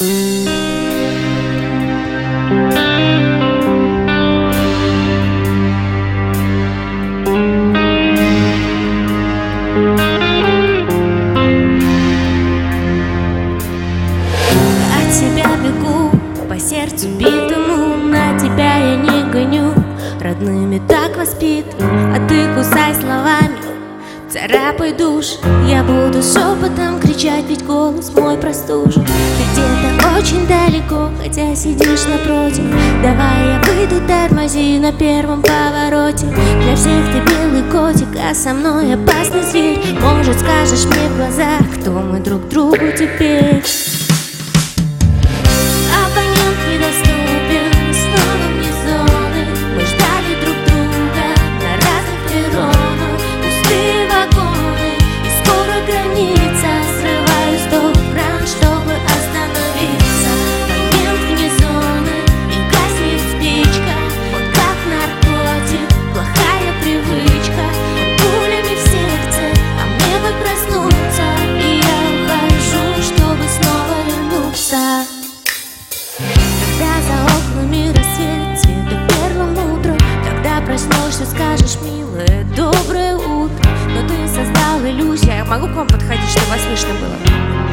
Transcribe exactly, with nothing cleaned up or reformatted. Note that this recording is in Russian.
От тебя бегу, по сердцу битому, на тебя я не гоню. Родными так воспитан, а ты кусай словами, царапай душ. Я буду шепотом кричать, ведь голос мой простужен. Ты где-то очень далеко, хотя сидишь напротив. Давай я выйду, тормози на первом повороте. Для всех ты белый котик, а со мной опасный зверь. Может, скажешь мне в глаза, кто мы друг другу теперь? Абонент недоступен, снова вне зоны. Мы ждали друг друга на разных перронах. Пустые вагоны и скоро граница. Срываю стоп-кран, чтобы остановиться. Момент вне зоны, и гаснет спичка. Вот как наркотик, плохая привычка. Пулями в сердце, а мне бы проснуться. И я ухожу, чтобы снова вернуться. Когда за окнами рассвет, цветет первым утром. Когда проснешься, скажешь, милая, доброе утро. Но ты создал иллюзию. Я могу к вам подходить, чтобы вас слышно было?